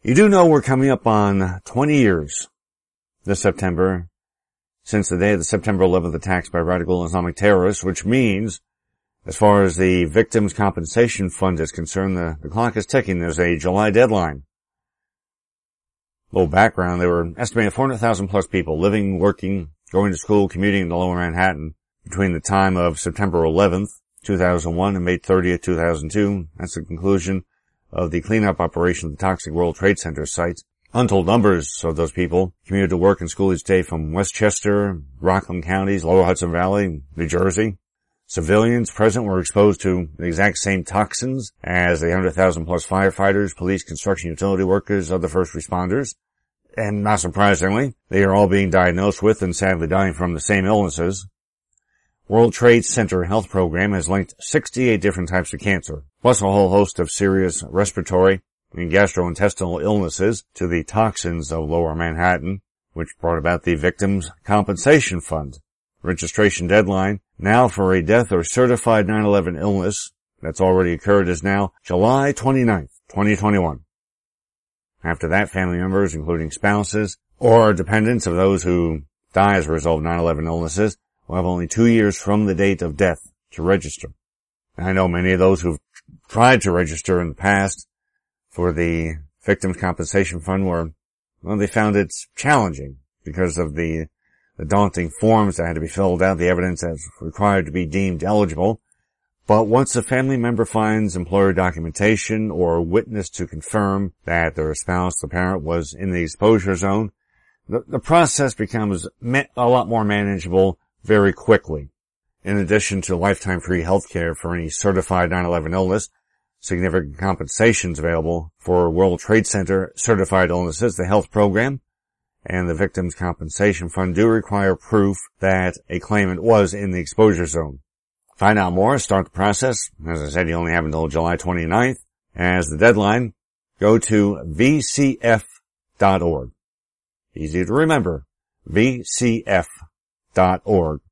You do know we're coming up on 20 years this September since the day of the September 11th attacks by radical Islamic terrorists, which means, as far as the Victims' Compensation Fund is concerned, the clock is ticking. There's a July deadline. A little background, there were estimated 400,000 plus people living, working, going to school, commuting in Lower Manhattan between the time of September 11th, 2001 and May 30th, 2002. That's the conclusion of the cleanup operation of the toxic World Trade Center site. Untold numbers of those people commuted to work and school each day from Westchester, Rockland counties, Lower Hudson Valley, New Jersey. Civilians present were exposed to the exact same toxins as the 100,000 plus firefighters, police, construction, utility workers, other first responders. And not surprisingly, they are all being diagnosed with and sadly dying from the same illnesses. World Trade Center Health Program has linked 68 different types of cancer, plus a whole host of serious respiratory and gastrointestinal illnesses to the toxins of Lower Manhattan, which brought about the Victims' Compensation Fund. Registration deadline now for a death or certified 9/11 illness that's already occurred is now July 29th, 2021. After that, family members, including spouses or dependents of those who die as a result of 9/11 illnesses, will have only 2 years from the date of death to register. I know many of those who've tried to register in the past for the Victims' Compensation Fund they found it challenging because of the daunting forms that had to be filled out, the evidence that's required to be deemed eligible. But once a family member finds employer documentation or witness to confirm that their spouse, the parent, was in the exposure zone, the process becomes a lot more manageable very quickly. In addition to lifetime free health care for any certified 9/11 illness, significant compensations available for World Trade Center certified illnesses. The health program and the Victims' Compensation Fund do require proof that a claimant was in the exposure zone. Find out more, start the process. As I said, you only have until July 29th. As the deadline, go to vcf.org. Easy to remember, vcf.org.